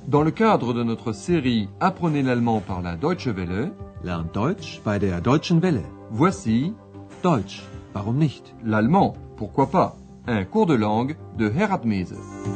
Dans le cadre de notre série Apprenez l'allemand par la Deutsche Welle, Lernt Deutsch bei der Deutschen Welle. voici Deutsch, warum nicht? l'allemand, pourquoi pas, un cours de langue de Herat Mese.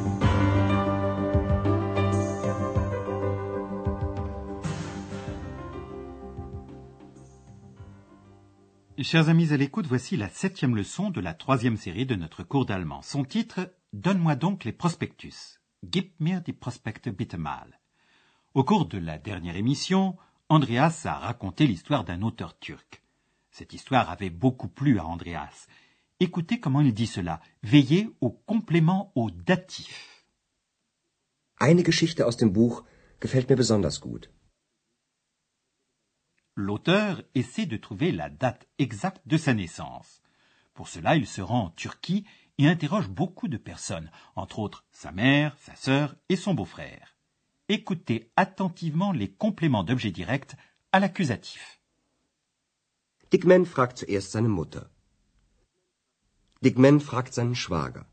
Chers amis à l'écoute, voici la 7e leçon de la 3e série de notre cours d'allemand. Son titre, Donne-moi donc les prospectus. Gib mir die Prospekte bitte mal. Au cours de la dernière émission, Andreas a raconté l'histoire d'un auteur turc. Cette histoire avait beaucoup plu à Andreas. Écoutez comment il dit cela. Veillez au complément au datif. Eine Geschichte aus dem Buch gefällt mir besonders gut. L'auteur essaie de trouver la date exacte de sa naissance. Pour cela, il se rend en Turquie et interroge beaucoup de personnes, entre autres sa mère, sa sœur et son beau-frère. Écoutez attentivement les compléments d'objet direct à l'accusatif. Dickman fragt zuerst seine Mutter. Dickman fragt seinen Schwager.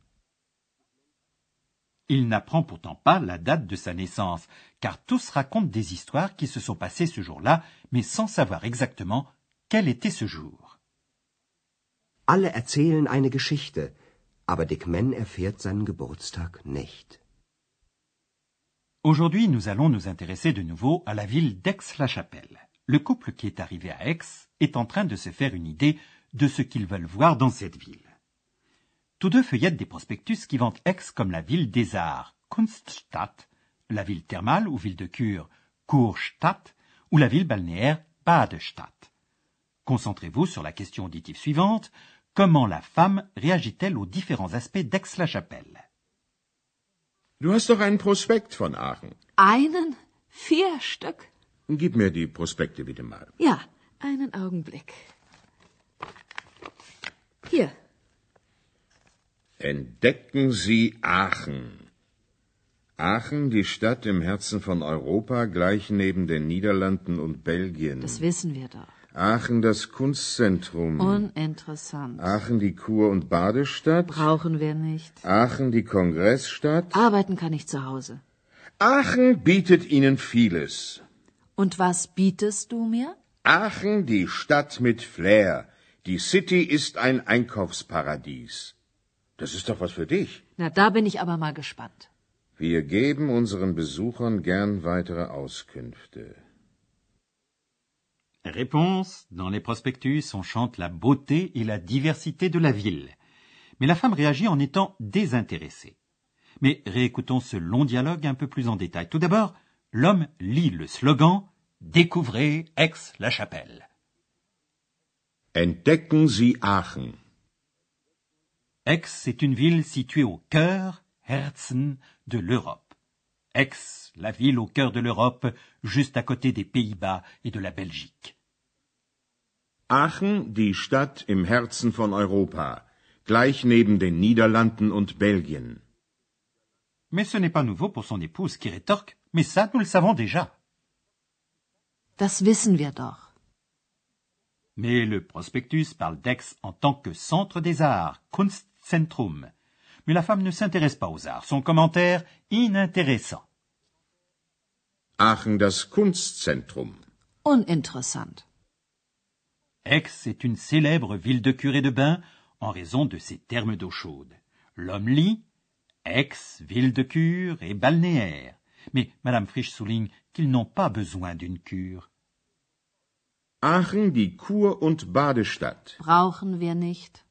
Il n'apprend pourtant pas la date de sa naissance, car tous racontent des histoires qui se sont passées ce jour-là, mais sans savoir exactement quel était ce jour. Alle erzählen eine Geschichte, aber Dickman erfährt seinen Geburtstag nicht. Aujourd'hui, nous allons nous intéresser de nouveau à la ville d'Aix-la-Chapelle. Le couple qui est arrivé à Aix est en train de se faire une idée de ce qu'ils veulent voir dans cette ville. Tous deux feuillettent des prospectus qui vantent Aix comme la ville des arts, Kunststadt, la ville thermale ou ville de cure, Kurstadt, ou la ville balnéaire, Badestadt. Concentrez-vous sur la question auditive suivante. Comment la femme réagit-elle aux différents aspects d'Aix-la-Chapelle? Du hast doch einen Prospekt von Aachen. Einen? 4 Stück? Gib mir die Prospekte bitte mal. Ja, einen Augenblick. Hier. Entdecken Sie Aachen. Aachen, die Stadt im Herzen von Europa, gleich neben den Niederlanden und Belgien. Das wissen wir doch. Aachen, das Kunstzentrum. Uninteressant. Aachen, die Kur- und Badestadt. Brauchen wir nicht. Aachen, die Kongressstadt. Arbeiten kann ich zu Hause. Aachen bietet Ihnen vieles. Und was bietest du mir? Aachen, die Stadt mit Flair. Die City ist ein Einkaufsparadies. Das ist doch was für dich. Na, da bin ich aber mal gespannt. Wir geben unseren Besuchern gern weitere Auskünfte. Réponse. Dans les prospectus, on chante la beauté et la diversité de la ville. Mais la femme réagit en étant désintéressée. Mais réécoutons ce long dialogue un peu plus en détail. Tout d'abord, l'homme lit le slogan « Découvrez Aix-la-Chapelle ». Entdecken Sie Aachen. Aix est une ville située au cœur, Herzen, de l'Europe. Aix, la ville au cœur de l'Europe, juste à côté des Pays-Bas et de la Belgique. Aachen, die Stadt im Herzen von Europa, gleich neben den Niederlanden und Belgien. Mais ce n'est pas nouveau pour son épouse qui rétorque « Mais ça, nous le savons déjà ». Das wissen wir doch. Mais le prospectus parle d'Aix en tant que centre des arts, Kunstzentrum. Mais la femme ne s'intéresse pas aux arts. Son commentaire, inintéressant. Aachen, das Kunstzentrum. Uninteressant. Aix est une célèbre ville de cure et de bain en raison de ses thermes d'eau chaude. L'homme lit Aix, ville de cure et balnéaire. Mais Madame Frisch souligne qu'ils n'ont pas besoin d'une cure. Aachen, die Kur- und Badestadt. Brauchen wir nicht.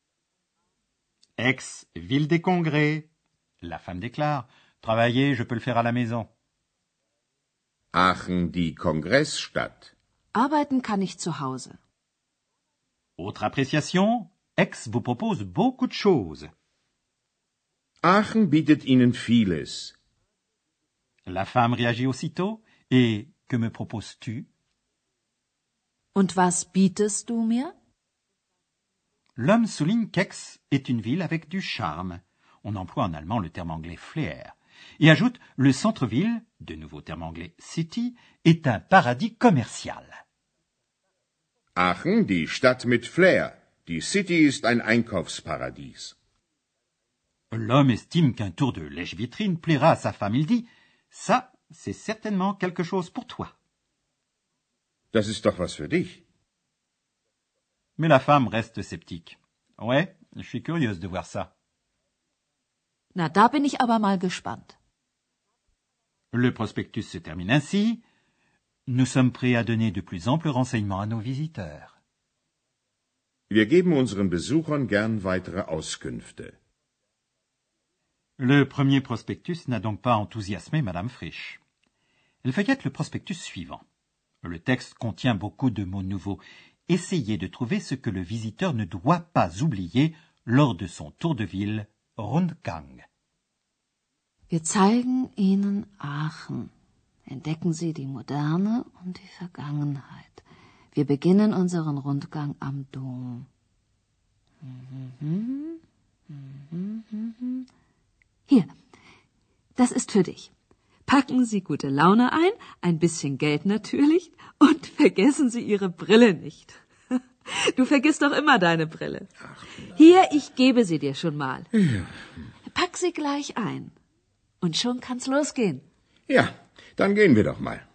Aix, ville des congrès. La femme déclare « Travailler, je peux le faire à la maison ». Aachen, die Kongressstadt. Arbeiten kann ich zu Hause. Autre appréciation, Aix vous propose beaucoup de choses. Aachen bietet Ihnen vieles. La femme réagit aussitôt « Et que me proposes-tu » Und was bietest du mir? L'homme souligne qu'Aix est une ville avec du charme. On emploie en allemand le terme anglais Flair. Et ajoute le centre-ville, de nouveau terme anglais city, est un paradis commercial. Aachen, die Stadt mit Flair. Die City ist ein Einkaufsparadies. L'homme estime qu'un tour de lèche-vitrine plaira à sa femme. Il dit « Ça, c'est certainement quelque chose pour toi. Das ist doch was für dich. Mais la femme reste sceptique. Ouais, je suis curieuse de voir ça. Na, da bin ich aber mal gespannt. Le prospectus se termine ainsi. Nous sommes prêts à donner de plus amples renseignements à nos visiteurs. Wir geben unseren Besuchern gern weitere Auskünfte. Le premier prospectus n'a donc pas enthousiasmé Madame Frisch. Elle feuillette le prospectus suivant. Le texte contient beaucoup de mots nouveaux. Essayez de trouver ce que le visiteur ne doit pas oublier lors de son tour de ville Rundgang. Wir zeigen Ihnen Aachen. Entdecken Sie die Moderne und die Vergangenheit. Wir beginnen unseren Rundgang am Dom. Hier, das ist für dich. Packen Sie gute Laune ein bisschen Geld natürlich, und vergessen Sie Ihre Brille nicht. Du vergisst doch immer deine Brille. Hier, ich gebe sie dir schon mal. Ja. Pack sie gleich ein. Und schon kann's losgehen. Ja, dann gehen wir doch mal.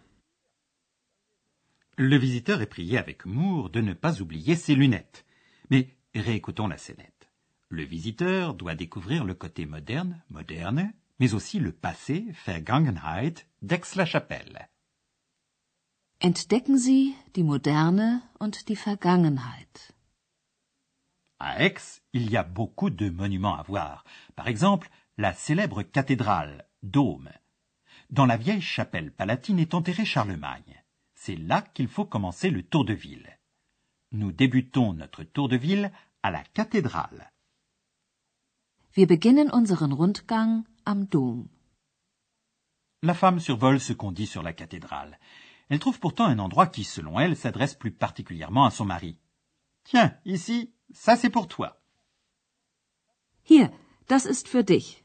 Le visiteur est prié avec humour de ne pas oublier ses lunettes. Mais réécoutons la scénette. Le visiteur doit découvrir le côté moderne, mais aussi le passé, Vergangenheit, d'Aix-la-Chapelle. Entdecken Sie die Moderne und die Vergangenheit. À Aix, il y a beaucoup de monuments à voir. Par exemple, la célèbre cathédrale, Dôme. Dans la vieille chapelle palatine est enterré Charlemagne. C'est là qu'il faut commencer le tour de ville. Nous débutons notre tour de ville à la cathédrale. Wir beginnen unseren Rundgang am Dom. La femme survole ce qu'on dit sur la cathédrale. Elle trouve pourtant un endroit qui, selon elle, s'adresse plus particulièrement à son mari. Tiens, ici, ça c'est pour toi. Hier, das ist für dich.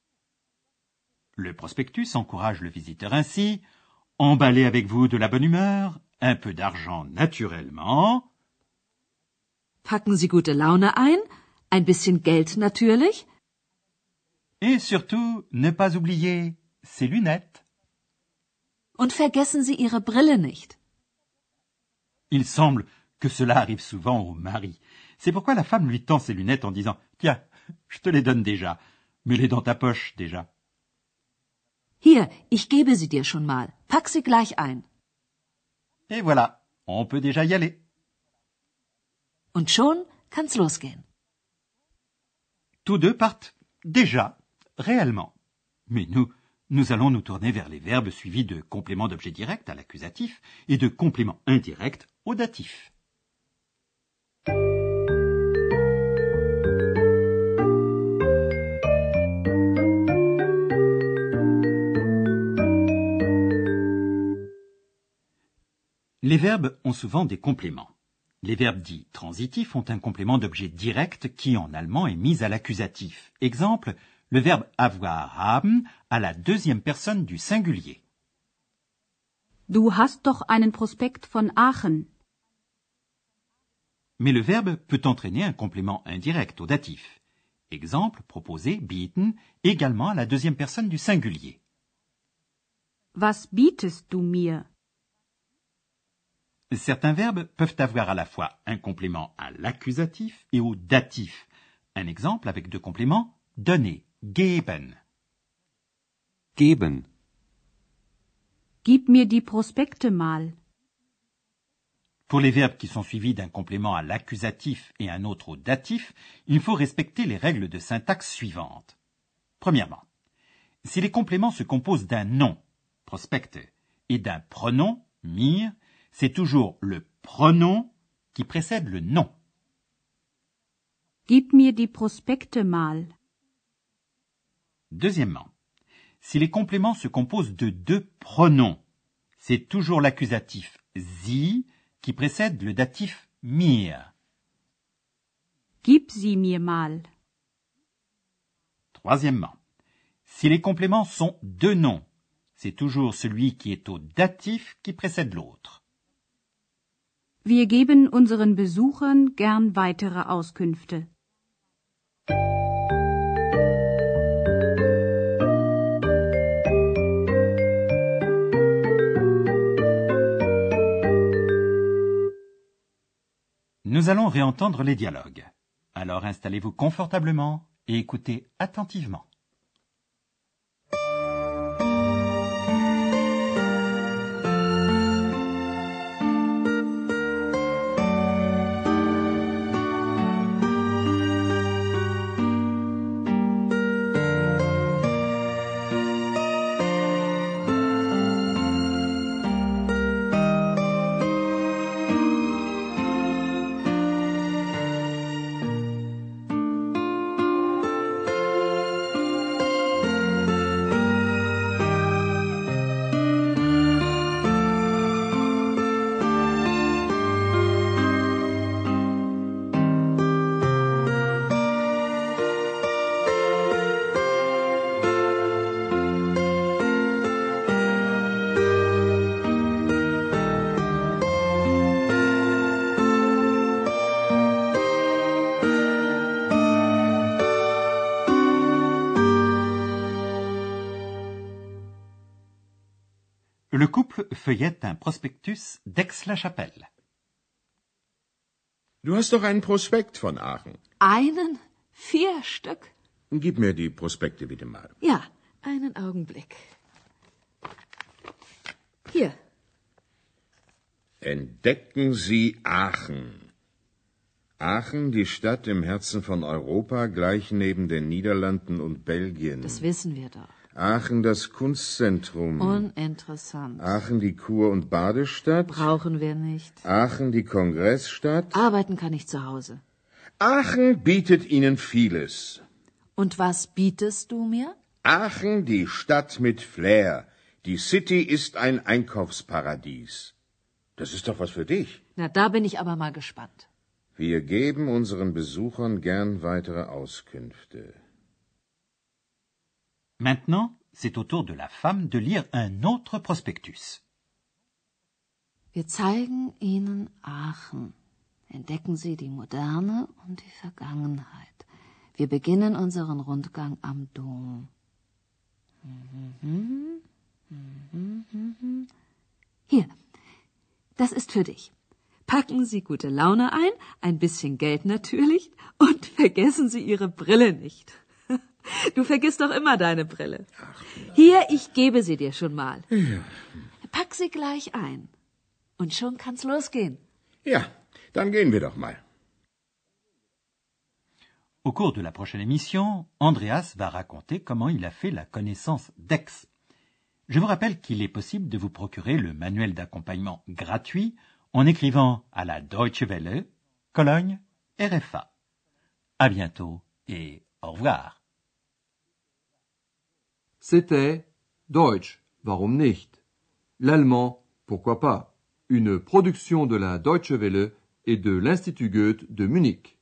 Le prospectus encourage le visiteur ainsi. Emballez avec vous de la bonne humeur, un peu d'argent naturellement. Packen Sie gute Laune ein bisschen Geld natürlich. Et surtout, ne pas oublier ses lunettes. Und vergessen Sie Ihre Brille nicht. Il semble que cela arrive souvent au mari. C'est pourquoi la femme lui tend ses lunettes en disant « Tiens, je te les donne déjà. Mets-les dans ta poche déjà. » Hier, ich gebe sie dir schon mal. Pack sie gleich ein. Et voilà, on peut déjà y aller. Und schon kann's losgehen. Tous deux partent déjà, réellement. Mais nous allons nous tourner vers les verbes suivis de compléments d'objet direct à l'accusatif et de compléments indirects au datif. Les verbes ont souvent des compléments. Les verbes dits transitifs ont un complément d'objet direct qui, en allemand, est mis à l'accusatif. Exemple, le verbe avoir, haben, à la deuxième personne du singulier. Du hast doch einen Prospekt von Aachen. Mais le verbe peut entraîner un complément indirect au datif. Exemple, proposé, bieten, également à la deuxième personne du singulier. Was bietest du mir? Certains verbes peuvent avoir à la fois un complément à l'accusatif et au datif. Un exemple avec deux compléments, donner, geben. Geben. Gib mir die Prospekte mal. Pour les verbes qui sont suivis d'un complément à l'accusatif et un autre au datif, il faut respecter les règles de syntaxe suivantes. Premièrement, si les compléments se composent d'un nom, prospect, et d'un pronom, mir, c'est toujours le pronom qui précède le nom. Gib mir die Prospekte mal. Deuxièmement, si les compléments se composent de deux pronoms, c'est toujours l'accusatif sie qui précède le datif mir. Gib sie mir mal. Troisièmement, si les compléments sont deux noms, c'est toujours celui qui est au datif qui précède l'autre. Wir geben unseren Besuchern gern weitere Auskünfte. Nous allons réentendre les dialogues. Alors installez-vous confortablement et écoutez attentivement. Le couple feuillette un prospectus d'Aix-la-Chapelle. Du hast doch einen Prospekt von Aachen. Einen? 4 Stück? Gib mir die Prospekte bitte mal. Ja, einen Augenblick. Hier. Entdecken Sie Aachen. Aachen, die Stadt im Herzen von Europa, gleich neben den Niederlanden und Belgien. Das wissen wir doch. Aachen, das Kunstzentrum. Uninteressant. Aachen, die Kur- und Badestadt. Brauchen wir nicht. Aachen, die Kongressstadt. Arbeiten kann ich zu Hause. Aachen bietet Ihnen vieles. Und was bietest du mir? Aachen, die Stadt mit Flair. Die City ist ein Einkaufsparadies. Das ist doch was für dich. Na, da bin ich aber mal gespannt. Wir geben unseren Besuchern gern weitere Auskünfte. Maintenant, c'est au tour de la femme de lire un autre prospectus. Wir zeigen Ihnen Aachen. Entdecken Sie die Moderne und die Vergangenheit. Wir beginnen unseren Rundgang am Dom. Hier, das ist für dich. Packen Sie gute Laune ein bisschen Geld natürlich, und vergessen Sie Ihre Brille nicht. Du vergisst doch immer deine Brille. Hier, ich gebe sie dir schon mal. Ja. Pack sie gleich ein. Und schon kann's losgehen. Ja, dann gehen wir doch mal. Au cours de la prochaine émission, Andreas va raconter comment il a fait la connaissance d'Aix. Je vous rappelle qu'il est possible de vous procurer le manuel d'accompagnement gratuit en écrivant à la Deutsche Welle, Cologne, RFA. À bientôt et au revoir. C'était Deutsch, warum nicht? L'allemand, pourquoi pas? Une production de la Deutsche Welle et de l'Institut Goethe de Munich.